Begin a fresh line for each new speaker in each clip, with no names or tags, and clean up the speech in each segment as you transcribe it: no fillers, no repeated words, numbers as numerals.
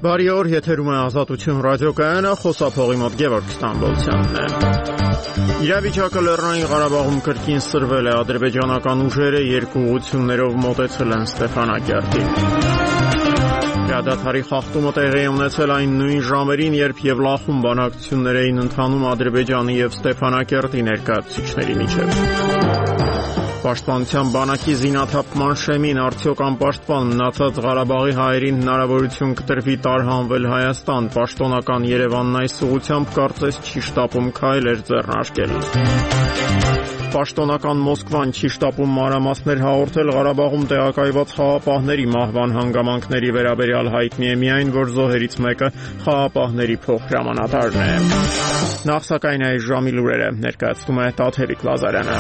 Բարի օր, եթերում է Ազատություն ռադիոկայանը, խոսափողի մոտ Գևորգ Ստամբոլցյանն է։ Իրավիճակը Լեռնային Ղարաբաղում կրկին սրվել է, ադրբեջանական ուժերը երկու ուղղություններով մոտեցել են Ստեփանակերտին։ Հրադադարի խախտումը տեղի է ունեցել այն նույն ժամերին, երբ Եվլախում բանակցություններ էին ընթանում Ադրբեջանի և Ստեփանակերտի ներկայացուցիչների միջև։ Պաշտպանության բանակի զինաթափման շեմին արդյոք անպաշտպան մնացած Ղարաբաղի հայերին հնարավորություն կտրվի տարհանվել Հայաստան, պաշտոնական Երևանն այս ուղղությամբ կարծես չի շտապում քայլեր ձեռնարկել։ Պաշտոնական Մոսկվան չի շտապում մանրամասներ հաղորդել Ղարաբաղում տեղակայված խաղապահների մահվան հանգամանքների վերաբերյալ հայտնի է միայն, որ զոհերից մեկը խաղապահների փոխհրամանատարն է։ Նախ սակայն այս ժամի լուրերը ներկայացնում է Տաթևիկ Լազարյանը։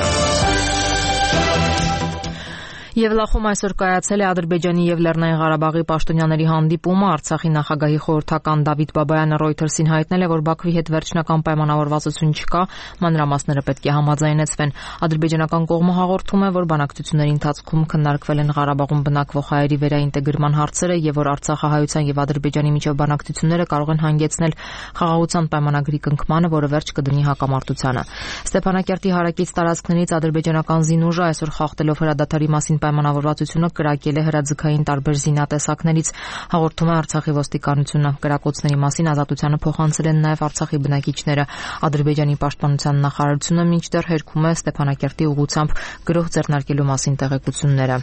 Եվլախում այսօր կայացել է Ադրբեջանի և Լեռնային Ղարաբաղի պաշտոնյաների հանդիպումը։ Արցախի նախագահի խորհրդական Դավիթ Բաբայանը Reuters-ին հայտնել է, որ Բաքվի հետ վերջնական պայմանավորվածություն չկա, մանրամասները պետք է համաձայնեցվեն։ Ադրբեջանական կողմը հաղորդում է, որ բանակցությունների ընթացքում քննարկվել են Ղարաբաղում բնակվող հայերի վերաինտեգրման հարցերը և որ արցախահայության և Ադրբեջանի միջև բանակցությունները կարող են հանգեցնել խաղաղության պայմանագրի կնքմանը, որը վերջ կդնի հակամարտությանը։ Ստեփանակերտի հարակից տարածքներից ադրբեջանական զինուժը այսօր խախտելով հրադադարի մասին պայմանավորվածությունը կրակել է հրաձգային տարբեր զինատեսակներից, հաղորդում է Արցախի ոստիկանությունը։ Կրակոցների մասին ազատությանը փոխանցել են նաև Արցախի բնակիչները։ Ադրբեջանի պաշտպանության նախարարությունը մինչդեռ հերքում է Ստեփանակերտի ուղղությամբ գրոհ ձեռնարկելու մասին տեղեկությունները։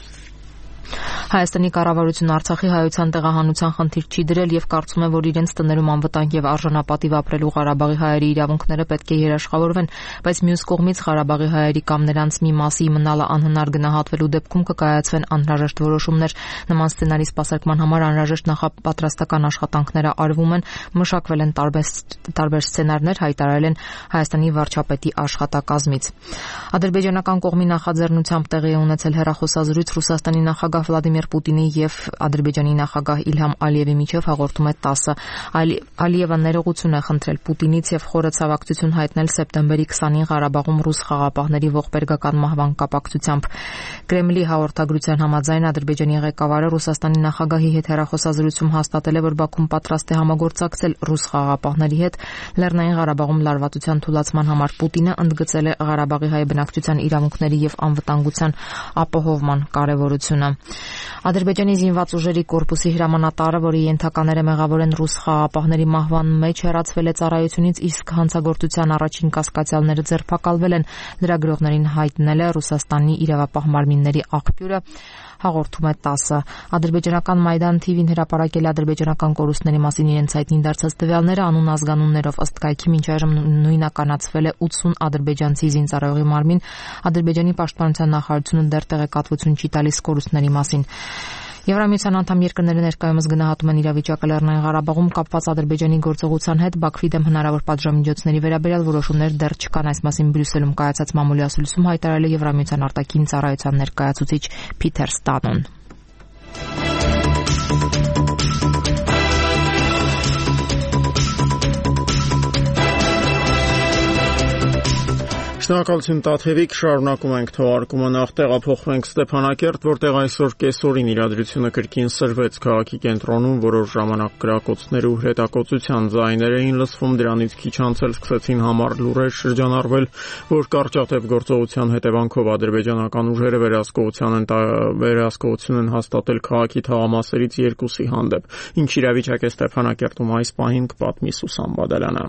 Հայաստանի կառավարությունը Արցախի հայության տեղահանության խնդիր չի դրել և կարծում է, որ իրենց տներում անվտանգ և արժանապատիվ ապրելու Ղարաբաղի հայերի իրավունքները պետք է երաշխավորվեն, բայց մյուս կողմից Ղարաբաղի հայերի կամ նրանց մի մասի մնալը անհնար գնահատվելու դեպքում կկայացվեն անհրաժեշտ որոշումներ։ Նման սցենարի սպասարկման համար անհրաժեշտ նախապատրաստական աշխատանքները արվում են, մշակվել են տարբեր սցենարներ, հայտարարել են Հայաստանի վարչապետի աշխատակազմից։ Ադրբեջանական կողմի նախաձեռնությամբ տեղի է ունեցել հեռախոսազրույց Ռուսաստանի նախագահ Վլադիմիր Պուտինի և Ադրբեջանի նախագահ Իլհամ Ալիևի միջև, հաղորդում է ՏԱՍՍ։ Ալիևը ներողություն է խնդրել Պուտինից և խորը ցավակցություն հայտնել սեպտեմբերի 20-ին Ղարաբաղում ռուս խաղապահների ողբերգական մահվան կապակցությամբ։ Կրեմլի հաղորդագրության համաձայն Ադրբեջանի ղեկավարը Ռուսաստանի նախագահի հետ հեռախոսազրույցում հաստատել է, որ Բաքուն պատրաստ է համագործակցել ռուս խաղապահների հետ Լեռնային Ղարաբաղում լարվածության թուլացման համար։ Պուտինը ընդգծել է Ղարաբաղի հայ բնակչության իրավունքների և անվտանգության ապահովման կարևորությունը։ Ադրբեջանի զինված ուժերի կորպուսի հրամանատարը, որի ենթակաները մեղավոր են ռուս խաղապահների մահվան մեջ, հեռացվել է ծառայությունից, իսկ հանցագործության առաջին կասկածյալները ձերբակալվել են։ Լրագրողներին հայտնել է Ռուսաստանի իրավապահ մարմինների աղբյուրը, հաղորդում է ՏԱՍՍ։ Ադրբեջանական Մայդան TV-ն հրապարակել է ադրբեջանական կորուստների մասին իրենց հայտնի դարձած տվյալները անուն ազգանուններով։ Ըստ կայքի մինչ այժմ նույնականացվել է 80 ադրբեջանցի զինծառայողի մարմին։ Ադրբեջանի պաշտպանության նախարարությունը դեռ տեղեկատվություն չի տալիս կորուստների մասին։ Եվրամիության անդամ երկրները ներկայումս գնահատում են իրավիճակը Լեռնային Ղարաբաղում կապված Ադրբեջանի գործողության հետ։ Բաքվի դեմ հնարավոր պատժամիջոցների վերաբերյալ որոշումներ դեռ չկան։ Այս մասին Բրյուսելում կայացած մամուլի ասուլիսում հայտարարել է Եվրամիության արտաքին ծառայության ներկայացուցիչ Փիթեր Ստանոն։
Շնորհակալություն Տաթևիկ, շարունակում ենք թողարկումը, նախ տեղափոխվենք Ստեփանակերտ, որտեղ այսօր կեսօրին իրադրությունը կրկին սրվեց քաղաքի կենտրոնում, որոշ ժամանակ կրակոցներ ու հրետակոծության ձայներ էին լսվում, դրանից քիչ անց սկսեցին համառ լուրեր շրջանառվել, որ կարճատև գործողության հետևանքով ադրբեջանական ուժերը վերահսկողություն են հաստատել քաղաքի թաղամասերից երկուսի հանդեպ։ Ինչ իրավիճակ է Ստեփանակերտում այս պահին, կպատմի Սուսան Բադալյանը։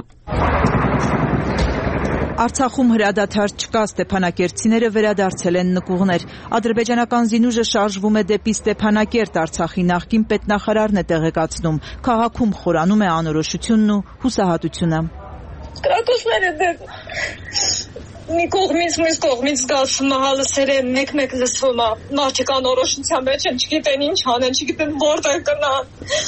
Արցախում հրադադար չկա, ստեփանակերտցիները վերադարձել են նկուղներ։ Ադրբեջանական զինուժը շարժվում է դեպի Ստեփանակերտ, Արցախի նախկին պետնախարարն է տեղեկացնում։ Քաղաքում խորանում է անորոշությունն ու հուսահատությունը։
Կրակոցները մի կողմից մյուս կողմից զգացում է հալսերը մեկ-մեկ լսվում է։ Մարդիկ անորոշության մեջ են, չգիտեն ինչ անեն, չգիտեն որտեղ գնան։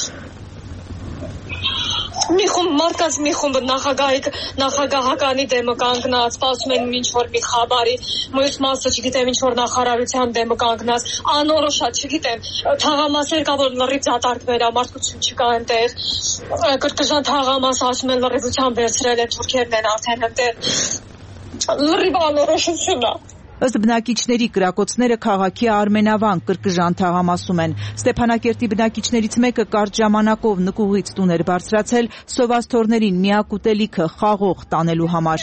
Մի խումբ մարդկանց մի խումբը նախագահականի դեմը կանգնած, սպասում են ինչ-որ մի խաբարի, մյուս մասը չգիտեմ ինչ-որ նախարարության դեմը կանգնած, անորոշ է, չգիտեմ, թաղամասեր կա, որ լրիվ դատարկվել է, մարդկություն չկա այնտեղ, կրկժան թաղամաս ասում են լրիվության վերցրել են, թուրքերն են արդեն այնտեղ, լրիվ անորոշություն է։
Ըստ բնակիչների կրակոցները քաղաքի արմենավան կրկժան թաղամասում են։ Ստեփանակերտի բնակիչներից մեկը կարճ ժամանակով նկուղից տուն էր բարձրացել սովասթորներին միակ ուտելիքը խաղող տանելու համար։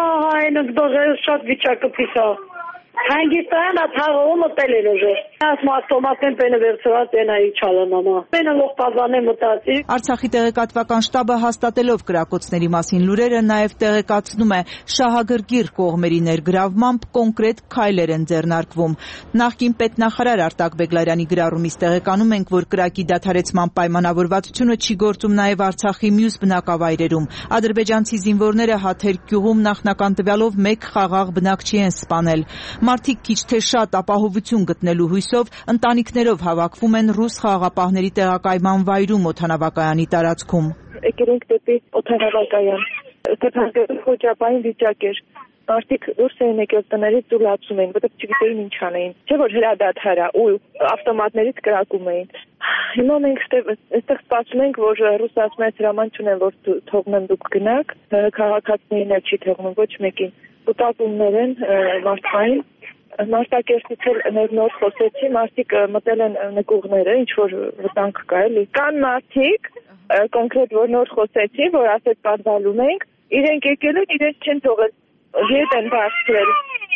Շատ վիճակը պիսա։ Հանգիստան աթաղում մտել էր ուժը։ Ասմատոմատեն պենը վերցրած ենայի չալը մամա։ Պենը լող բազան է մտածի։
Արցախի տեղեկատվական շտաբը հաստատելով կրակոցների մասին լուրերը նաև տեղեկացնում է շահագրգիռ կողմերի ներգրավմամբ կոնկրետ քայլեր են ձեռնարկվում։ Նախկին պետնախարար Արտակ Բեգլարյանի գրառումից տեղեկանում ենք, որ կրակի դադարեցման պայմանավորվածությունը չի գործում նաև Արցախի մյուս բնակավայրերում։ Ադրբեջանցի զինվորները Հաթեր գյուղում նախնական տվյալով 1 խաղաղ բնակչի են սպանել։ Մարդիկ քիչ թե շատ ապահովություն գտնելու հույսով ընտանիքներով հավաքվում են ռուս խաղաղապահների տեղակայման վայրում օդանավակայանի տարածքում։
Եկել ենք դեպի օդանավակայան։ Ստեփանակերտի խոճապային վիճակ էր։ Մարդիկ դուրս էին եկել տներից ու լացում էին, որտեղ չգիտեին ինչ անեին։ Չէ՞ որ հրադադար է ու ավտոմատներից կրակում էին։ Հիմա մենք այստեղ սպասում ենք, որ ռուսը ասում է հրաման չունեն, որ թողնեն դուք գնաք, քաղաքացիներին էլ չի թողնում ոչ մեկին։ Կուտակումներ են մարդկային, Մարտակերտից էլ նոր խոսեցի, մարդիկ մտել են նկուղները, ինչ որ վտանգ կա էլի։ Կան մարդիկ, կոնկրետ որ նոր խոսեցի, որ ասեց պատվալում ենք, իրենք եկել են, իրենք չեն թողել, հետ են բարձրել,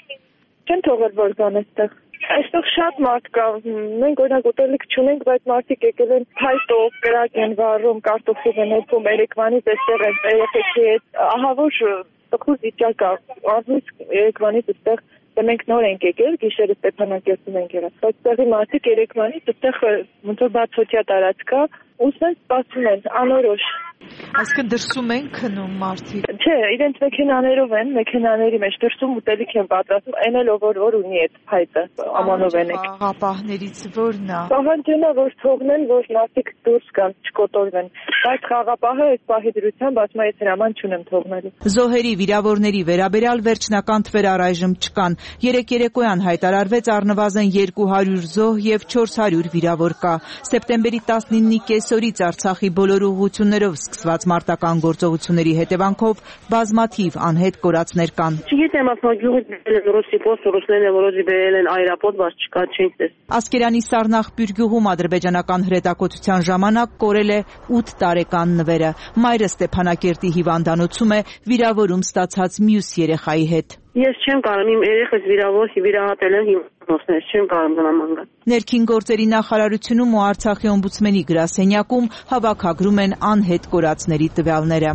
չեն թողել որ կան այստեղ։ Այստեղ շատ մարդ կա, մենք օրինակ ուտելիք չունենք, բայց մարդիկ եկել են փայտով, կրակ են վառում, կարտոֆիլ են հոգում, երեկվանից այստեղ են երեխեքի հետ, ահա որ տխուր վիճակ է, առնույթ երեկվանից այստեղ մենք նոր ենք եկել, գիշերը Ստեփանակերտում ենք եղել, բայց տեղի մարդիկ երեկվանից այստեղ ոնց որ բացօթյա տարածք կա, ուսեն սպասում են, անորոշ։
Այսինքն դրսում են քնում մարդիկ։
Չէ, իրենց մեքենաներով են, մեքենաների մեջ դրսում ուտելիք են պատրաստում, այն էլ որ ունի այդ փայտը, ամանով են եք։
Խաղապահներից որն է։
Պահանջենա որ թողնեն, որ մարդիկ դուրս գան, չկոտորվեն, բայց խաղապահը այս պահի դրությամբ ասում է ես հրաման չունեմ թողնելու։
Զոհերի, վիրավորների վերաբերյալ վերջնական թվեր առայժմ չկան։ Երեկ երեկոյան հայտարարվեց առնվազն 200 զոհ եւ 400 վիրավոր կա։ Սեպտեմբերի 19-ի կեսօրից Արցախի բոլոր ուղղություններով սկսված մարտական գործողությունների հետևանքով բազմաթիվ անհետ կորածներ կան։
Չգիտեմ, գյուղից բերել են ռուսի պոստ, ռուսներն որոջի բերել են այրապոտ, բայց չկա, չենք տես։
Ասկերանի Սառնախբյուր գյուղում ադրբեջանական հրետակոծության ժամանակ կորել է 8 տարեկան նվերը։ Մայրը Ստեփանակերտի հիվանդանոցում է վիրավորում ստացած մյուս երեխայի հետ։
Ես չեմ կարող իմ երեխս վիրահատել են հիմնոցներ, չեմ կարող նման գալ։
Ներքին գործերի նախարարությունում ու Արցախի օմբուդսմենի գրասենյակում հավաքագրում են անհետ կորածների տվյալները։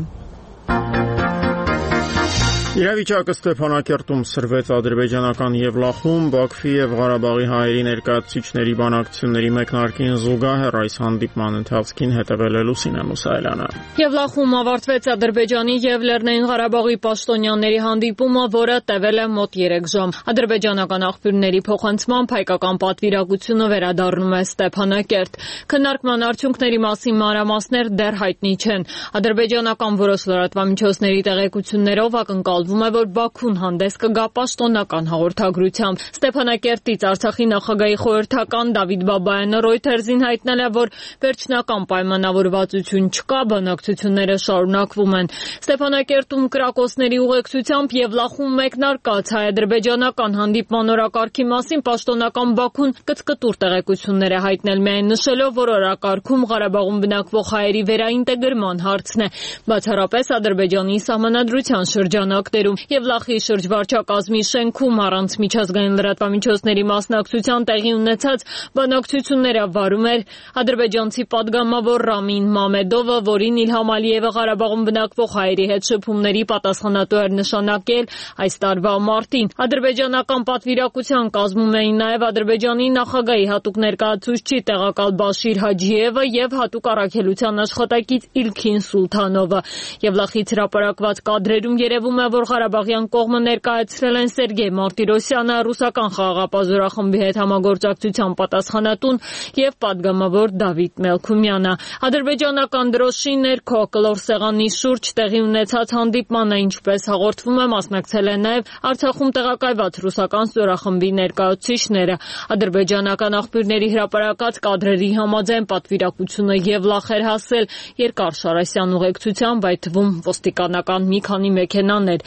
Իրավիճակը Ստեփանակերտում սրվեց ադրբեջանական Եվլախում, Բաքվի եւ Ղարաբաղի հայերի ներկայացուցիչների բանակցությունների մեկնարկին զուգահեռ այս հանդիպման ընթացքին հետևել է Լուսինե Մուսայելյանը։
Եվլախում ավարտվեց Ադրբեջանի եւ Լեռնային Ղարաբաղի պաշտոնյաների հանդիպումը, որը տևել է մոտ 3 ժամ։ Ադրբեջանական աղբյուրների փոխանցմամբ հայկական պատվիրակությունը վերադառնում է Ստեփանակերտ։ Քննարկման արդյունքների մասին մանրամասներ դեռ հայտնի չեն։ Ադրբեջանական որոշ լրատվամիջոցների տեղեկություններով ակնկալվում է, որ Բաքուն հանդես կգա պաշտոնական հաղորդագրությամբ։ Ստեփանակերտից Արցախի նախագահի խորհրդական Դավիթ Բաբայանը Reuters-ին հայտնել է, որ վերջնական պայմանավորվածություն չկա, բանակցությունները շարունակվում են։ Ստեփանակերտում կրակոցների ուղեկցությամբ Եվլախում մեկնարկած հայ-ադրբեջանական հանդիպման օրակարգի մասին պաշտոնական Բաքուն կծկտուր տեղեկություններ է հայտնել, միայն նշելով, որ օրակարգում Ղարաբաղում բնակվող հայերի վերաինտեգրման հարցն է, բացառապես Ադրբեջանի սահմանադրության շրջանակ Եվլախի շրջվարչակազմի շենքում առանց միջազգային լրատվամիջոցների մասնակցության տեղի ունեցած բանակցությունները վարում էր ադրբեջանցի պատգամավոր Ռամին Մամեդովը, որին Իլհամ Ալիևը Ղարաբաղում բնակվող հայերի հետ շփումների պատասխանատու էր նշանակել այս տարվա մարտին։ Ադրբեջանական պատվիրակության կազմում էին նաև Ադրբեջանի նախագահի հատուկ ներկայացուցիչ տեղակալ Բաշիր Հաջիևը եւ հատուկ առաքելության աշխատակից Իլքին Սուլթանովը։ Եվլախից հրապարակված կադրերում երևում է, որ Ղարաբաղյան կողմը ներկայացրել են Սերգեյ Մարտիրոսյանը, ռուսական խաղաղապահ զորախմբի հետ համագործակցության պատասխանատուն եւ պատգամավոր Դավիթ Մելքումյանը։ Ադրբեջանական դրոշի ներքո կլոր սեղանի շուրջ տեղի ունեցած հանդիպմանը, ինչպես հաղորդվում է, մասնակցել են նաեւ Արցախում տեղակայված ռուսական զորախմբի ներկայացուցիչները։ Ադրբեջանական աղբյուրների հրապարակած կադրերի համաձայն պատվիրակությունը Եվլախ էր հասել Երկար Շարասյան ուղեկցությամբ, այդ թվում ոստիկանական մի քանի մեքենաներ։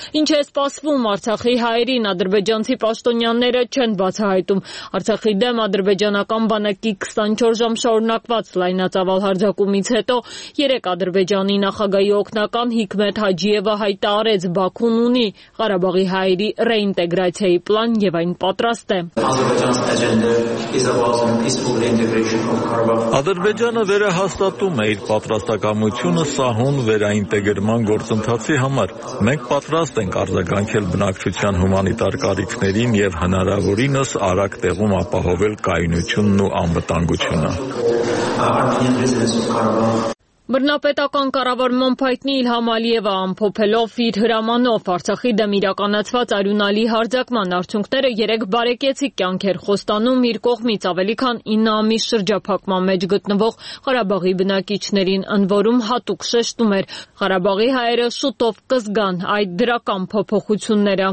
Ինչ է սպասվում Արցախի հայերին, ադրբեջանցի պաշտոնյաները չեն բացահայտում։ Արցախի դեմ ադրբեջանական բանակի 24 ժամ շարունակված լայնածավալ հարձակումից հետո 3 ադրբեջանի նախագահի օգնական Հիկմետ Հաջիևը հայտարարեց Բաքուն ունի Ղարաբաղի հայերի ռեինտեգրացիայի պլան եւ այն պատրաստ է։
Ադրբեջանը վերահաստատում է իր պատրաստակամությունը սահուն վերաինտեգրման գործընթացի համար։ Մենք պատրաստ ենք արձագանքել բնակչության հումանիտար կարիքներին եւ հնարավորինս արագ տեղում ապահովել կայունությունն ու անվտանգությունը։
Բռնապետական կառավարման փայտնի Իլհամ Ալիևը ամփոփելով իր հրամանով Արցախի դեմ իրականացված արյունալի հարձակման արդյունքները 3 բարեկեցիկ կյանքեր խոստանում իր կողմից ավելի քան 9 ամիս շրջափակման մեջ գտնվող Ղարաբաղի բնակիչներին, ընդ որում հատուկ շեշտում էր Ղարաբաղի հայերը շուտով կզգան այդ դրական փոփոխությունները։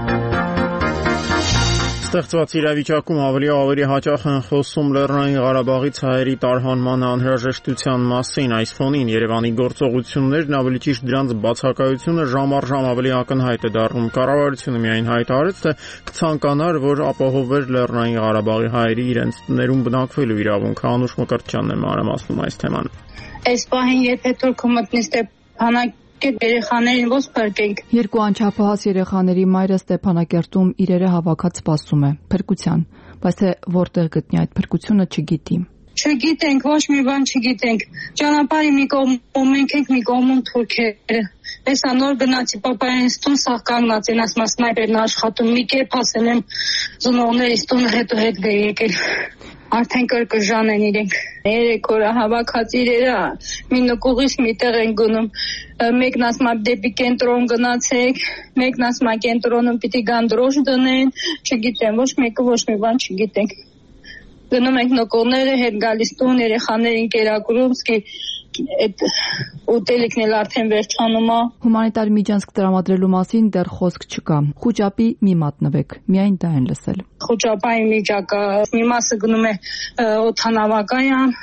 Ստեղծված իրավիճակում ավելի հաճախ են խոսում Լեռնային Ղարաբաղից հայերի տարհանման անհրաժեշտության մասին։ Այս ֆոնին Երևանի գործողություններն, ավելի ճիշտ դրանց բացակայությունը ժամ առ ժամ ավելի ակնհայտ է դառնում։ Կառավարությունը միայն հայտարարեց, թե կցանկանար, որ ապահովեր Լեռնային Ղարաբաղի հայերի իրենց տներում բնակվելու իրավունքը։ Անուշ Մկրտչյանն է մանրամասնում այս թեման։
Այս պահին եթե թուրքը մտնի Ստեփանակ երեխաներին ո՞նց փրկենք։
2 անչափահաս երեխաների մայրը Ստեփանակերտում իրերը հավաքած սպասում է փրկության, բայց թե որտեղ գտնի այդ փրկությունը չգիտի։
Չգիտենք, ոչ մի բան չգիտենք։ Ճանապարհի մի կողմում մենք ենք, մի կողմում թուրքերը։ Էսա նոր գնացի պապայինս տուն սաղ կանգնած են, ասում սնայպերն աշխատում, մի կերպ ասել եմ ծնողներիս տունը հետ եկել։ Արդեն կրկժան են իրենք։ 3 օր հավաքած իրերը մի նկուղից միտեղ են գնում։ Մեկն ասում է դեպի կենտրոն գնացեք, մեկն ասում է կենտրոնում պիտի գան դրոշ դնեն, չգիտեմ, ոչ մեկը ոչ մի բան չգիտենք։ Գնում ենք նկողները հետ գալիս տուն, երեխաներին կերակրում, այդ ուտելիքն էլ արդեն վերջանում է։
Հումանիտար միջանցք տրամադրելու մասին դեռ խոսք չկա։ Խուճապի մի մատնվեք, միայն դա են լսել։
Խուճապային միջակա մի մասը գնում է օդանավակայան,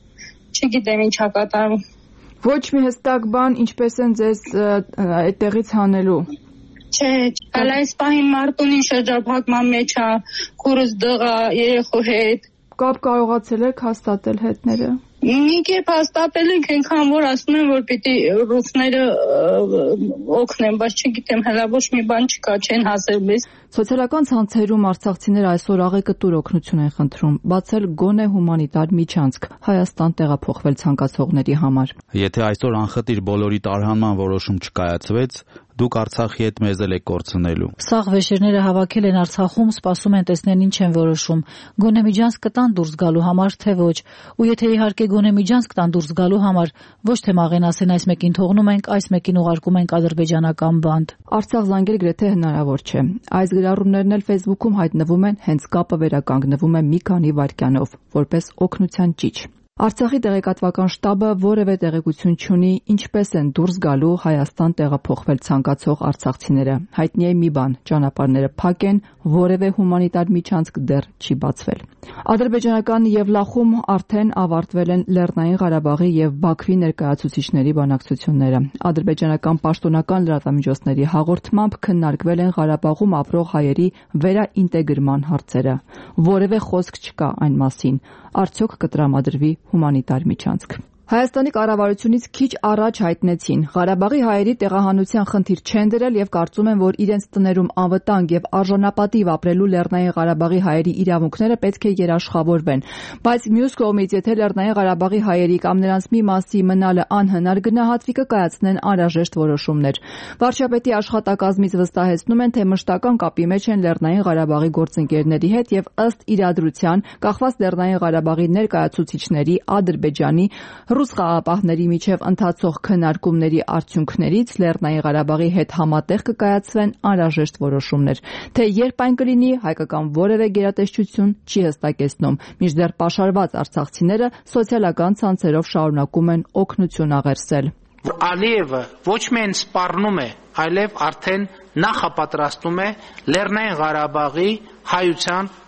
չգիտեմ ինչա կատարում։
Ոչ մի հստակ բան, ինչպես են ձեզ այդտեղից հանելու։
Չէ, հələ այս պահին Մարտունին շրջափակման մեջ է, քուրս դղա երեխու հետ։
Կապ կարողացել եք հաստատել հետները։
Մի կերպ հաստատել ենք, այնքան որ ասում են, որ պիտի ռուսները օգնեն, բայց չգիտեմ, հələ ոչ մի բան չկա, չեն հասել մեզ։
Սոցիալական ցանցերում արցախցիները այսօր աղեկտուր օգնություն են խնդրում, բացել գոնե հումանիտար միջանցք Հայաստան տեղափոխվել ցանկացողների համար։
Եթե այսօր անխտիր բոլորի տարհանման որոշում չկայացվեց, դուք Արցախի հետ մեզ էլ եք կորցնելու։
Սաղ վեշերները հավաքել են Արցախում, սպասում են տեսնեն ինչ են որոշում։ Գոնե միջանցք կտան դուրս գալու համար, թե ոչ։ Ու եթե իհարկե գոնե միջանցք տան դուրս գալու համար, ոչ թե մաղենասեն այս մեկին թողնում ենք, այս մեկին ուղարկում ենք ադրբեջանական բանդ։
Արցախ զանգել գրեթե հնարավոր չէ։ Այս գրառումներն էլ Facebook-ում հայտնվում են, հենց կապը վերականգնվում է մի քանի վայրկյանով, որպես օգնության ճիչ։ Արցախի տեղեկատվական շտաբը որևէ տեղեկություն չունի, ինչպես են դուրս գալու Հայաստան տեղափոխվել ցանկացող արցախցիները։ Հայտնի է մի բան՝ ճանապարհները փակ են, որևէ հումանիտար միջանցք դեռ չի բացվել։ Ադրբեջանական Եվլախում արդեն ավարտվել են Լեռնային Ղարաբաղի եւ Բաքվի ներկայացուցիչների բանակցությունները։ Ադրբեջանական պաշտոնական լրատվամիջոցների հաղորդմամբ քննարկվել են Ղարաբաղում ապրող հայերի վերաինտեգրման հարցերը։ Որևէ խոսք չկա այն մասին, արդյոք կտրամադրվի հումանիտար միջանցք։ Հայաստանի կառավարությունից քիչ առաջ հայտնեցին Ղարաբաղի հայերի տեղահանության խնդիր չեն դրել եւ կարծում են, որ իրենց տներում անվտանգ եւ արժանապատիվ ապրելու Լեռնային Ղարաբաղի հայերի իրավունքները պետք է երաշխավորվեն, բայց մյուս կողմից, եթե Լեռնային Ղարաբաղի հայերի կամ նրանց մի մասի մնալը անհնար գնահատվի, կկայացնեն անհրաժեշտ որոշումներ։ Վարչապետի աշխատակազմից վստահեցնում են, թե մշտական կապի մեջ են Լեռնային Ղարաբաղի գործընկերների հետ եւ ըստ իրադրության կախված Լեռնային Ղարաբաղի ներկայացուցիչների Ադրբեջանի ռուս խաղաղապահների միջև ընթացող քննարկումների արդյունքներից Լեռնային Ղարաբաղի հետ համատեղ կկայացվեն անհրաժեշտ որոշումներ, թե երբ այն կլինի, հայկական որևէ գերատեսչություն չի հստակեցնում, մինչդեռ պաշարված արցախցիները սոցիալական ցանցերով շարունակում են օգնություն աղերսել։
Ալիևը ոչ միայն սպառնում է, այլև արդեն նախապատրաստում է Լեռնային Ղարաբաղի հայության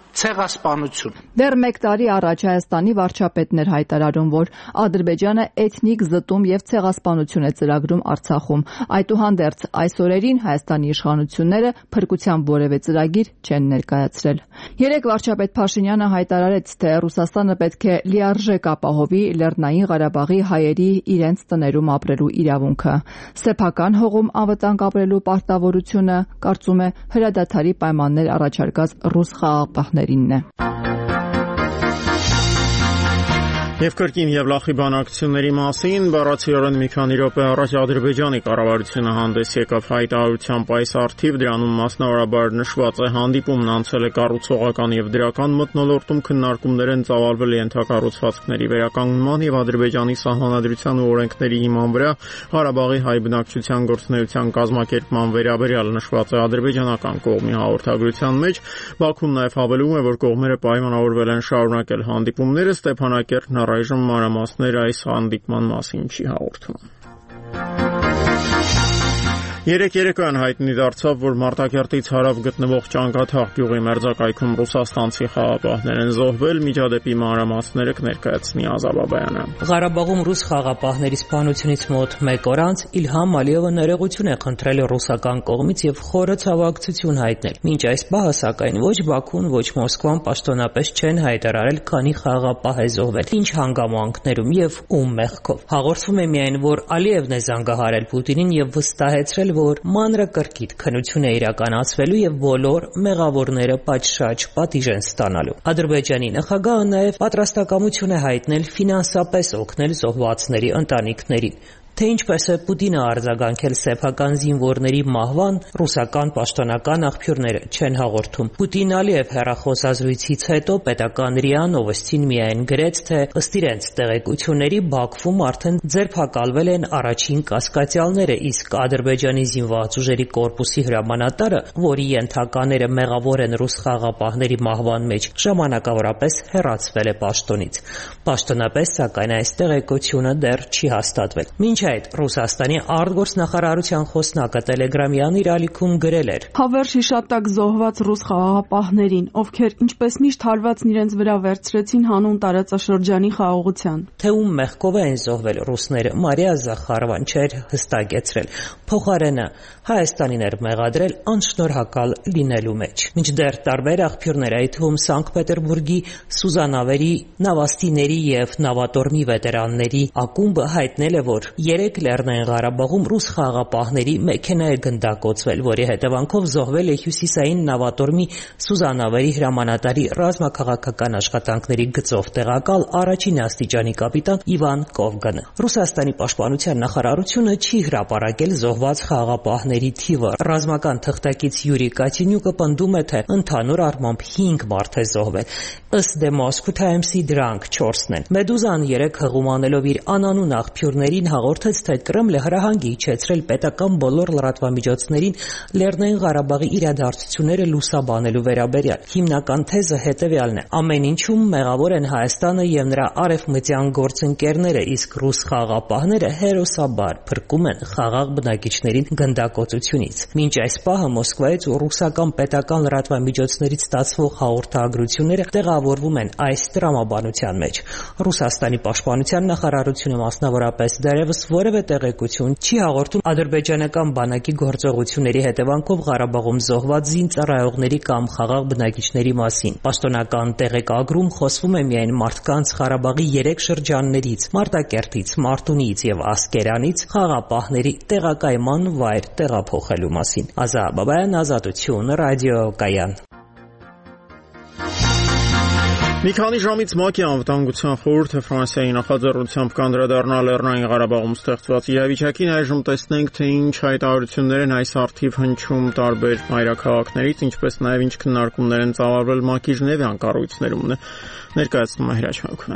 ցեղասպանություն։
Դեռ 1 տարի առաջ Հայաստանի վարչապետն էր հայտարարում, որ Ադրբեջանը էթնիկ զտում եւ ցեղասպանություն է ծրագրում Արցախում։ Այդուհանդերձ այս օրերին Հայաստանի իշխանությունները փրկության որևէ ծրագիր չեն ներկայացրել։ Երեկ վարչապետ Փաշինյանը հայտարարեց, թե Ռուսաստանը պետք է լիարժեք ապահովի Լեռնային Ղարաբաղի հայերի իրենց տներում ապրելու իրավունքը։ Սեփական հողում անվտանգ ապրելու պարտավորությունը, կարծում է, հրադադարի պայմաններ առաջարկած ռուս խաղաղապահներինն է։
Եվ կրկին եւ լախի բանակցությունների մասին բառացիորեն մի քանի րոպե առաջ Ադրբեջանի կառավարությունը հանդես եկավ հայտարարությամբ այս առթիվ, դրանում մասնավորաբար նշված է հանդիպումն անցել է կառուցողական եւ դրական մթնոլորտում, քննարկումներ են ծավալվել ենթակառուցվածքների վերականգնման եւ Ադրբեջանի սահմանադրության ու օրենքների հիման վրա Ղարաբաղի հայ բնակչության գործունեության կազմակերպման վերաբերյալ նշված է ադրբեջանական կողմի հաղորդագրության մեջ։ Բաքուն նաեւ հավելում է, որ կողմերը պայմանավորվել են շարունակել հանդիպումները։ Ստեփանակերտն այժմ մանրամասներ այս հանդիպման մասին չի հաղորդում։ Երեկոյան հայտնի դարձավ, որ Մարտակերտից հարավ գտնվող Ճանկաթաղ գյուղի մերձակայքում ռուսաստանցի խաղապահներ են զոհվել, միջադեպի մանրամասները կներկայացնի Ազաբաբայանը։
Ղարաբաղում ռուս խաղապահների սպանությունից մոտ 1 օր անց Իլհամ Ալիևը ներողություն է խնդրել ռուսական կողմից եւ խորը ցավակցություն հայտնել։ Մինչ այս պահը, սակայն, ոչ Բաքուն, ոչ Մոսկվան պաշտոնապես չեն հայտարարել, քանի խաղապահ է զոհվել, ինչ հանգամանքներում եւ ում մեղքով։ Հաղորդվում է միայն, որ Ալիևն է զանգահարել Պուտինին եւ վստահեցրել, որ մանրակրկիտ քննություն է իրականացվելու եւ բոլոր մեղավորները պատշաճ պատիժ են ստանալու։ Ադրբեջանի նախագահը նաեւ պատրաստակամություն է հայտնել ֆինանսապես օգնել զոհվածների ընտանիքներին։ Թե ինչպես է Պուտինը արձագանքել սեփական զինվորների մահվան, ռուսական պաշտոնական աղբյուրները չեն հաղորդում։ Պուտին-Ալիև հեռախոսազրույցից հետո պետական ՌԻԱ Նովոստին միայն գրեց, թե ըստ իրենց տեղեկությունների Բաքվում արդեն ձերբակալվել են առաջին կասկածյալները, իսկ Ադրբեջանի զինված ուժերի կորպուսի հրամանատարը, որի ենթակաները մեղավոր են ռուս խաղապահների մահվան մեջ, ժամանակավորապես հեռացվել է պաշտոնից։ Պաշտոնապես, սակայն, այս տեղեկությունը դեռ չի հաստատվել։ Մինչ այդ Ռուսաստանի արտգործնախարարության խոսնակը Տելեգրամյան իր ալիքում գրել էր.
Հավերժ հիշատակ զոհված ռուս խաղաղապահներին, ովքեր ինչպես միշտ հարվածն իրենց վրա վերցրեցին հանուն տարածաշրջանի խաղաղության։
Թե ում մեղքով են զոհվել ռուսները, Մարիա Զախարովան չէր հստակեցրել։ Փոխարենը Հայաստանին էր մեղադրել անշնորհակալ լինելու մեջ։ Մինչդեռ տարբեր աղբյուրներ, այդ թվում Սանկտ Պետերբուրգի Սուզանավերի, Նավաստիների եւ Նավատորմի վետերանների ակումբը հայտնել է, որ 3 Լեռնային Ղարաբաղում ռուս խաղապահների մեքենա է գնդակոծվել, որի հետևանքով զոհվել է հյուսիսային Նավատորմի Սուզանավերի հրամանատարի ռազմաքաղաքական աշխատանքների գծով տեղակալ առաջին աստիճանի կապիտան Իվան Կովգանը։ Ռուսաստանի պաշտպանության նախարարությունը չի հրապարակել զոհված խաղապահների թիվը։ Ռազմական թղթակից Յուրի Կատինյուկը պնդում է, թե ընդհանուր առմամբ 5 մարդ է զոհվել։ Ըստ The Moscow Times-ի դրանք 4-ն են։ Մեդուզան 3 հղումանելով իր անանուն աղբյուրներին հաղորդեց, թե Կրեմլը հրահանգի իջեցրել պետական բոլոր լրատվամիջոցներին Լեռնային Ղարաբաղի իրադարձությունները լուսաբանելու վերաբերյալ։ Հիմնական թեզը հետևյալն է. ամեն ինչում մեղավոր են Հայաստանը եւ նրա արևմտյան գործընկերները, իսկ ռուս խաղապահները հերոսաբար փրկում են խաղաղ բնակիչներին գնդակոծությունից։ Մինչ այս պահը Մոսկվայից ու ռուսական պետական լրատվամիջոցներից ստացվող հաղորդագրությունները տեղավորվում են այս տրամաբանության մեջ։ Ռուսաստանի պաշտպանության նախարարությունը մասնավորապես դեռևս որևէ տեղեկություն չի հաղորդում ադրբեջանական բանակի գործողությունների հետևանքով Ղարաբաղում զոհված զինծառայողների կամ խաղաղ բնակիչների մասին։ Պաշտոնական տեղեկագրում խոսվում է միայն մարդկանց Ղարաբաղի 3 շրջաններից՝ Մարտակերտից, Մարտունից եւ Ասկերանից խաղապահների տեղակայման վայր տեղափոխելու մասին։ Ազաբաբայան, Ազատություն, ռադիոկայան։
Մի քանի ժամից ՄԱԿ-ի անվտանգության խորհուրդը Ֆրանսիայի նախաձեռնությամբ կանդրադառնա Լեռնային Ղարաբաղում ստեղծված իրավիճակին։ Այժմ տեսնենք, թե ինչ հայտարարություններ են այս առթիվ հնչում տարբեր մայրաքաղաքներից, ինչպես նաև ինչ քննարկումներ են ծավալվել ՄԱԿ-ի Ժնևյան կառույցներում։ Ներկայացնում է Հրաչ Մակունյանը։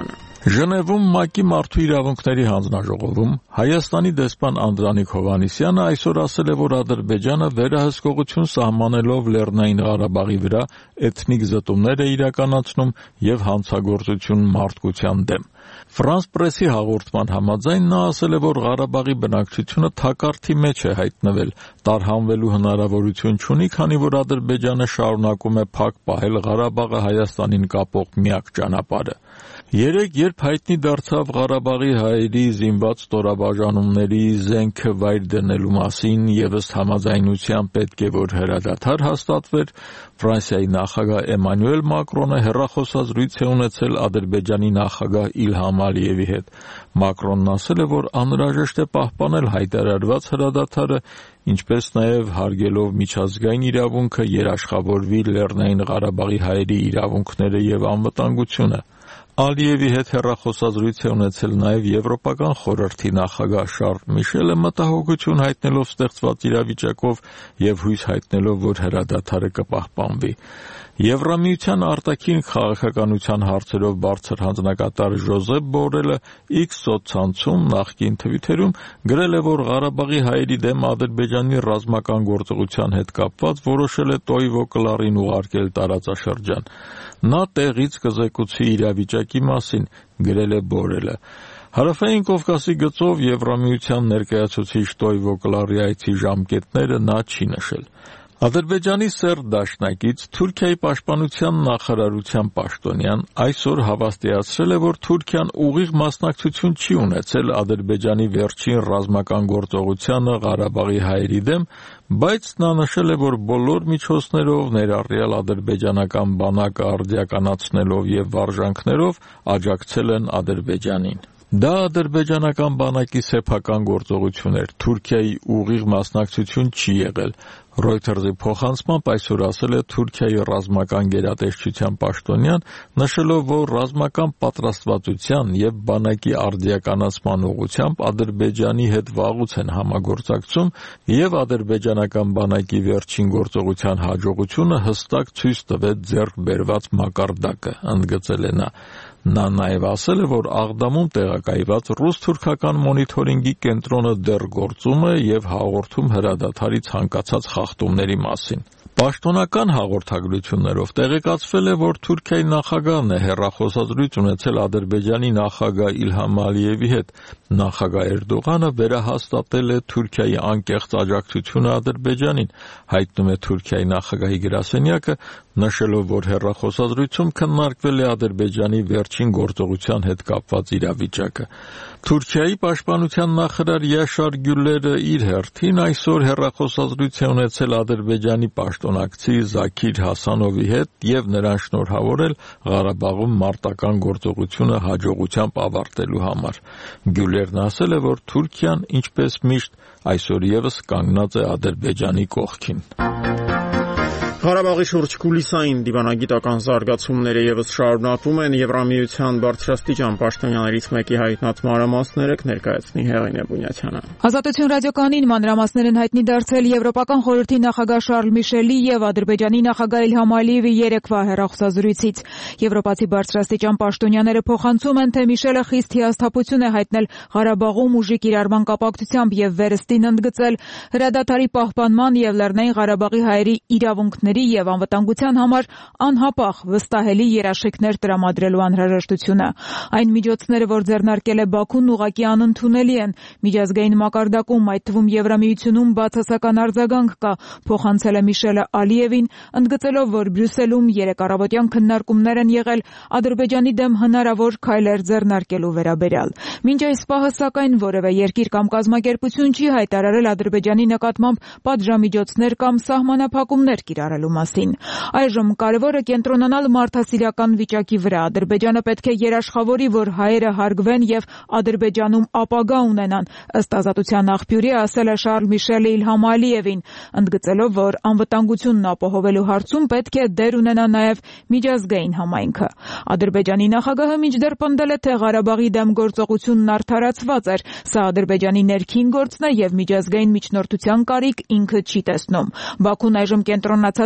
Ժնևում ՄԱԿ-ի մարդու իրավունքների հանձնաժողովում Հայաստանի դեսպան Անդրանիկ Հովհաննիսյանը այսօր ասել է, որ Ադրբեջանը վերահսկողություն սահմանելով Լեռնային Ղարաբաղի վրա էթնիկ զտումներ է իրականացնում եւ հանցագործություն մարդկության դեմ։ Ֆրանս պրեսի հաղորդման համաձայն նա ասել է, որ Ղարաբաղի բնակչությունը թակարդի մեջ է հայտնվել, տարհանվելու հնարավորություն չունի, քանի որ Ադրբեջանը շարունակում է փակ պահել Ղարաբաղը Հայաստանին կապող միակ ճանապարհը։ Երեկ, երբ հայտնի դարձավ Ղարաբաղի հայերի զինված ստորաբաժանումների զենքը վայր դնելու մասին եւ ըստ համաձայնության պետք է որ հրադադար հաստատվեր, Ֆրանսիայի նախագահ Էմանուել Մակրոնը հեռախոսազրույց է ունեցել Ադրբեջանի նախագահ Իլհամ Ալիևի հետ։ Մակրոնն ասել է, որ անհրաժեշտ է պահպանել հայտարարված հրադադարը, ինչպես նաև հարգելով միջազգային իրավունքը երաշխավորվի Լեռնային Ղարաբաղի հայերի իրավունքները եւ անվտանգությունը։ Ալիևի հետ հեռախոսազրույց է ունեցել նաև Եվրոպական խորհրդի նախագահ Շարլ Միշելը, մտահոգություն հայտնելով ստեղծված իրավիճակով եւ հույս հայտնելով, որ հրադադարը կպահպանվի։ Եվրամիության արտաքին քաղաքականության հարցերով բարձր հանձնակատար Ժոզեփ Բորելը X սոցցանցում նախկին թվիթերում գրել է, որ Ղարաբաղի հայերի դեմ Ադրբեջանի ռազմական գործողության հետ կապված որոշել է Տոյվո Կլարին ուղարկել տարածաշրջան։ Նա տեղից կզեկուցի իրավիճակի մասին, գրել է Բորելը։ Հարավային Կովկասի գծով Եվրամիության ներկայացուցիչ Տոյվո Կլարի այցի ժամկետները նա չի նշել։ Ադրբեջանի սերբ դաշնակից Թուրքիայի պաշտպանության նախարարության պաշտոնյան այսօր հավաստիացրել է, որ Թուրքիան ուղիղ մասնակցություն չի ունեցել Ադրբեջանի վերջին ռազմական գործողությանը Ղարաբաղի հայերի դեմ, բայց նա նշել է, որ բոլոր միջոցներով, ներառյալ ադրբեջանական բանակը արդիականացնելով եւ վարժանքներով աջակցել են Ադրբեջանին։ Դա ադրբեջանական բանակի սեփական գործողություն էր, Թուրքիայի ուղիղ մասնակցություն չի եղել։ Reuters-ի փոխանցմամբ այսօր ասել է Թուրքիայի ռազմական գերատեսչության պաշտոնյան, նշելով, որ ռազմական պատրաստվածության եւ բանակի արդիականացման ուղղությամբ Ադրբեջանի հետ վաղուց են համագործակցում եւ ադրբեջանական բանակի վերջին գործողության հաջողությունը հստակ ցույց տվեց ձեռք բերված մակարդակը, ընդգծել է նա։ Նա նաև ասել է, որ Աղդամում տեղակայված ռուս-թուրքական մոնիթորինգի կենտրոնը դեռ գործում է եւ հաղորդում հրադադարի ցանկացած խախտումների մասին։ Պաշտոնական հաղորդագրություններով տեղեկացվել է, որ Թուրքիայի նախագահն է հեռախոսազրույց ունեցել Ադրբեջանի նախագահ Իլհամ Ալիևի հետ։ Նախագահ Էրդողանը վերահաստատել է Թուրքիայի անկեղծ աջակցությունը Ադրբեջանին, հայտնում է Թուրքիայի նախագահի գրասենյակը, նշելով, որ հեռախոսազրույցում քննարկվել է Ադրբեջանի վերջին գործողության հետ կապված իրավիճակը։ Թուրքիայի պաշտպանության նախարար Յաշար Գյուլերը իր հերթին այսօր հեռախոսազրույց է ունեցել Ադրբեջանի պաշտոնակցի Զաքիր Հասանովի հետ եւ նրան շնորհավորել Ղարաբաղում մարտական գործողությունը հաջողությամբ ավարտելու համար։ Գյուլերն ասել է, որ Թուրքիան, ինչպես միշտ, այսօր եւս կանգնած է Ադրբեջանի կողքին։
Ղարաբաղի շուրջ կուլիսային դիվանագիտական զարգացումները եւս շարունակվում են Եվրամիության բարձրաստիճան պաշտոնյաներից մեկի հայտնած մանրամասները կներկայացնի Հեղինե Բունյացյանը։
Ազատություն ռադիոկայանին մանրամասներ են հայտնի դարձել Եվրոպական խորհրդի նախագահ Շարլ Միշելի եւ Ադրբեջանի նախագահ Իլհամ Ալիևի երեկվա հեռախոսազրույցից։ Եվրոպացի բարձրաստիճան պաշտոնյաները փոխանցում են, թե Միշելը խիստ հիասթափություն է հայտնել Ղարաբաղում ուժի կիրառման կապակցությամբ եւ վերստին ընդգծել հրադադարի պահպանման եւ Լեռնային Ղարաբաղի հայերի իրավունքների եւ անվտանգության համար անհապաղ վստահելի երաշխիքներ տրամադրելու անհրաժեշտությունը։ Այն միջոցները, որ ձեռնարկել է Բաքուն, ուղղակի անընդունելի են։ Միջազգային մակարդակում, այդ թվում Եվրամիությունում բացասական արձագանք կա, փոխանցել է Միշելը Ալիևին, ընդգծելով, որ Բրյուսելում երեք առավոտյան քննարկումներ են եղել Ադրբեջանի դեմ հնարավոր քայլեր ձեռնարկելու վերաբերյալ։ Մինչ այս պահը, սակայն, որևէ երկիր կամ կազմակերպություն չի հայտարարել Ադրբեջանի նկատմամբ պատժամիջոցներ կամ սահմանափակումներ կիրառել մասին։ Այժմ կարևորը կենտրոնանալ մարդասիրական վիճակի վրա։ Ադրբեջանը պետք է երաշխավորի, որ հայերը հարգվեն եւ Ադրբեջանում ապագա ունենան, ըստ Ազատության աղբյուրի ասել է Շարլ Միշելը Իլհամ Ալիևին, ընդգծելով, որ անվտանգությունն ապահովելու հարցում պետք է դեր ունենա նաեւ միջազգային համայնքը։ Ադրբեջանի նախագահը մինչդեռ պնդել է, թե Ղարաբաղի դեմ գործողությունն արդարացված էր, սա Ադրբեջանի ներքին գործն է եւ միջազգային միջնորդության կարիք ինքը չի տեսնում։ Բաքուն այժմ կենտրոնացած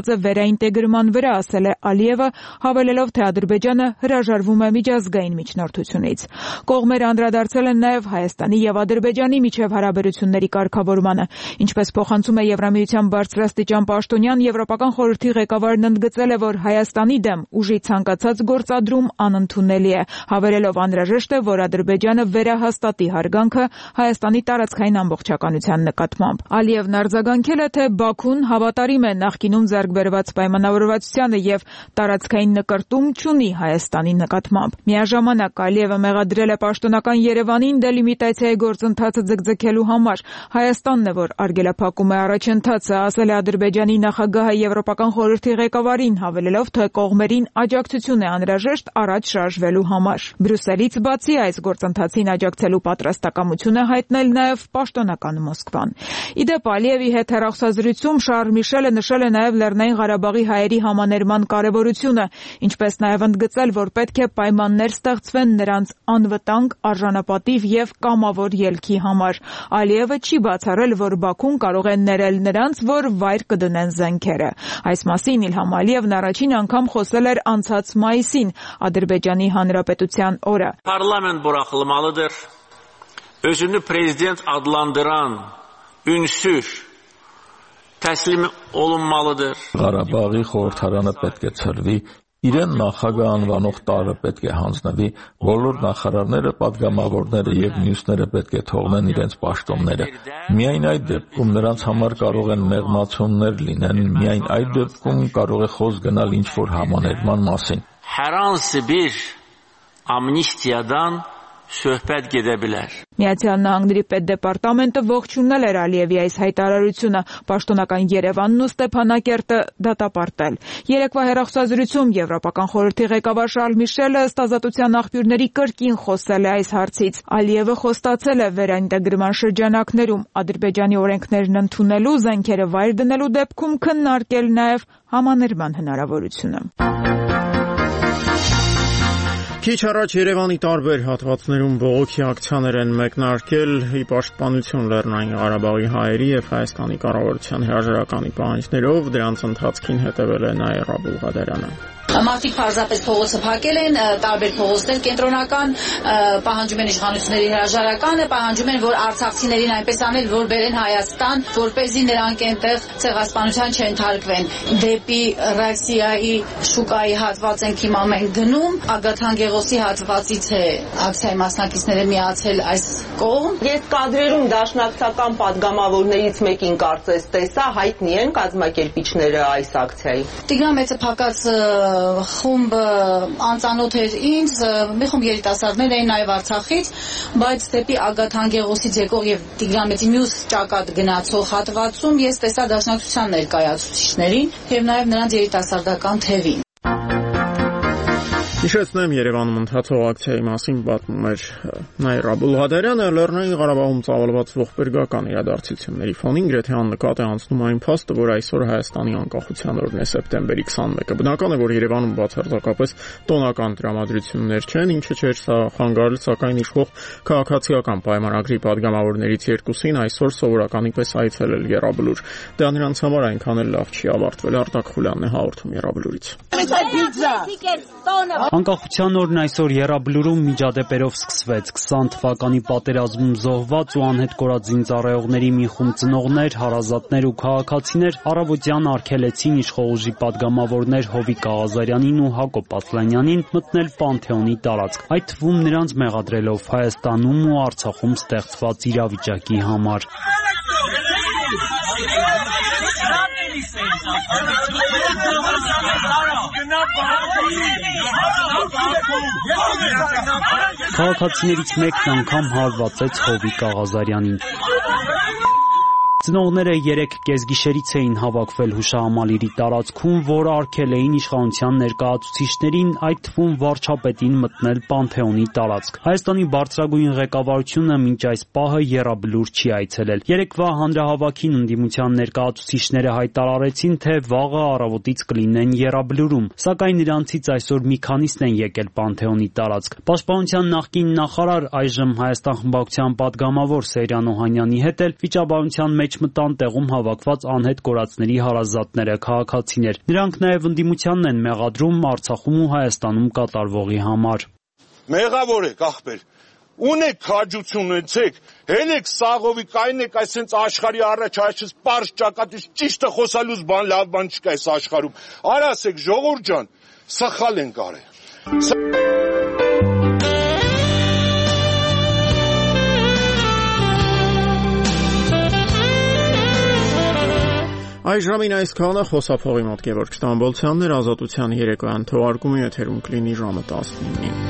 է վերաինտեգրման վրա, ասել է Ալիևը, հավելելով, թե Ադրբեջանը հրաժարվում է միջազգային միջնորդությունից։ Կողմերը անդրադարձել են նաև Հայաստանի եւ Ադրբեջանի միջև հարաբերությունների կարգավորմանը։ Ինչպես փոխանցում է Եվրամիության բարձրաստիճան պաշտոնյան, Եվրոպական խորհրդի ղեկավարն ընդգծել է, որ Հայաստանի դեմ ուժի ցանկացած գործադրում անընդունելի է, հավելելով անհրաժեշտ է, որ Ադրբեջանը վերահաստատի հարգանքը Հայաստանի տարածքային ամբողջականության նկատմամբ։ Ալիևն արձագանքել է, թե Բաքուն հավատարիմ է նախկինում ձեռք բերված պայմանավորվածությանը եւ տարածքային նկրտում չունի Հայաստանի նկատմամբ։ Միաժամանակ Ալիևը մեղադրել է պաշտոնական Երևանին դելիմիտացիայի գործընթացը ձգձգելու համար։ Հայաստանն է, որ արգելափակում է առաջընթացը, ասել է Ադրբեջանի նախագահը Եվրոպական խորհրդի ղեկավարին, հավելելով, թե կողմերին աջակցություն է անհրաժեշտ առաջ շարժվելու համար։ Բրյուսելից բացի այս գործընթացին աջակցելու պատրաստակամություն է հայտնել նաև պաշտոնական Մոսկվան։ Իդեպ Ալիևի հետ հեռախոսազրույցում Շարլ Միշելը նշել է նաև Լեռնային Ղարաբաղի հայերի համաներման կարևորությունը, ինչպես նաև ընդգծել, որ պետք է պայմաններ ստեղծվեն նրանց անվտանգ, արժանապատիվ եւ կամավոր ելքի համար։ Ալիևը չի բացառել, որ Բաքուն կարող է ներել նրանց, որ վայր կդնեն զենքերը։ Այս մասին Իլհամ Ալիևն առաջին անգամ խոսել էր անցած մայիսին, Ադրբեջանի Հանրապետության օրը։
Parlament buraxılmalıdır. Özünü prezident adlandıran ünsür təslim olunmalıdır.
Ղարաբաղի խորհրդարանը պետք է ցրվի, իրեն նախագահ անվանող տարը պետք է հանձնվի, բոլոր նախարարները, падգամավորները եւ մյուսները պետք է թողնեն իրենց պաշտոնները։ Միայն այդ դեպքում նրանց համար կարող են մեղմացումներ լինեն, միայն այդ դեպքում կարող է խոսք գնալ ինչ-որ համաներման մասին։
Hər hansı bir amnistiyadan söhbət gedə bilər։
Միացյալ Նահանգների պետդեպարտամենտը ողջունել էր Ալիևի այս հայտարարությունը, պաշտոնական Երևանն ու Ստեփանակերտը դատապարտել։ Երեկվա հեռախոսազրույցում Եվրոպական խորհրդի ղեկավար Շարլ Միշելը ըստ ազատության աղբյուրների կրկին խոսել է այս հարցից։ Ալիևը խոստացել է վերաինտեգրման շրջանակներում Ադրբեջանի օրենքներն ընդունելու, զենքերը վայր դնելու դեպքում քննարկել նաև համաներման հնարավորությունը։
Քիչ առաջ Երևանի տարբեր հատվածներում բողոքի ակցիաներ են մեկնարկել ի պաշտպանություն Լեռնային Ղարաբաղի հայերի եւ Հայաստանի կառավարության հրաժարականի պահանջներով, դրանց ընթացքին հետևել է Նաիրա Բուլղադարյանը։
Մարդիկ պարզապես փողոցը փակել են, տարբեր փողոցներ կենտրոնական, պահանջում են իշխանությունների հրաժարականը, պահանջում են, որ արցախցիներին այնպես անել, որ բերեն Հայաստան, որպեսզի նրանք այնտեղ ցեղասպանության չընթարկվեն։ Դեպի Ռոսիայի շուկայի հատված ենք հիմա մենք գնում, Ագաթան Գեղոսի հատվածից է ակցիայի մասնակիցները միացել այս կողմ։
Ես կադրերում դաշնակցական падգամավորներից մեկին կարծես տեսա, հայտնի են կազմակերպիչները այս ակցիայի։
Տիգրան Մեծը փակած խումբը անծանոթ էր ինձ, մի խումբ երիտասարդներ էին նաև Արցախից, բայց դեպի Ագաթան Գեղոսից եկող եւ Տիգրան Մեծի մյուս ճակատ գնացող հատվածում ես տեսա դաշնակցության ներկայացուցիչներին եւ նաև նրանց երիտասարդական թևին։
Հիշեցնեմ, Երևանում ընթացող ակցիայի մասին պատմում էր Նաիրա Բուլղադարյանը։ Լեռնային Ղարաբաղում ծավալված ողբերգական իրադարձությունների ֆոնին գրեթե աննկատ է անցնում այն փաստը, որ այսօր Հայաստանի անկախության օրն է, սեպտեմբերի 21-ը։ Բնական է, որ Երևանում բացարձակապես տոնական տրամադրություններ չեն, ինչը չէր սա խանգարել, սակայն իշխող քաղաքացիական պայմանագրի падգամավորներից երկուսին այսօր սովորականի պես այցելել Եռաբլուր։ Դա նրանց համար այնքան էլ լավ չի ավարտվել։ Արտակ Խուլյանն է հաղորդում Եռաբլուրից։
Անկախության օրն այսօր Եռաբլուրում միջադեպերով սկսվեց։ 20 թվականի պատերազմում զոհված ու անհետ կորած զինծառայողների մի խումբ ծնողներ, հարազատներ ու քաղաքացիներ առավոտյան արգելեցին իշխող ուժի падգամավորներ Հովիկ Աղազարյանին ու Հակոբ Ասլանյանին մտնել Պանթեոնի տարածք, այդ թվում նրանց մեղադրելով Հայաստանում ու Արցախում ստեղծված իրավիճակի համար։ Քաղաքացիներից մեկն անգամ հարվածեց Հովիկ Աղազարյանին։ Ծնողները 3 կեսգիշերից էին հավաքվել հուշահամալիրի տարածքում, որ արգել էին իշխանության ներկայացուցիչներին, այդ թվում վարչապետին մտնել Պանթեոնի տարածք։ Հայաստանի բարձրագույն ղեկավարությունը մինչ այս պահը Եռաբլուր չի այցելել։ Երեկվա հանրահավաքին ընդդիմության ներկայացուցիչները հայտարարեցին, թե վաղը առավոտից կլինեն Եռաբլուրում, սակայն նրանցից այսօր մի քանիսն են եկել Պանթեոնի տարածք։ Պաշտպանության նախկին նախարար, այժմ Հայաստան խմբակցության падգամավոր Սեյրան Օհանյանի հետ էլ վիճաբանության մեջ մեջ մտան տեղում հավաքված անհետ կորածների հարազատները, քաղաքացիներ։ Նրանք նաև ընդդիմությանն են մեղադրում Արցախում ու Հայաստանում կատարվողի համար։
Մեղավոր եք, ախպեր։ Ունեք քաջություն ունեցեք, հելեք սաղովի կայնեք այսենց աշխարհի առաջ այսպես պարզ ճակատից ճիշտը խոսալուց բան լավ բան չկա այս աշխարհում։ Արասեք ժողովուրդ ջան, սխալ են կարել։
Այժմին այսքանը խոսափողի մոտ Գևորգ Ստամբոլցյանն էր, Ազատության երեկոյան թողարկումը եթերում կլինի ժամը 19-ին։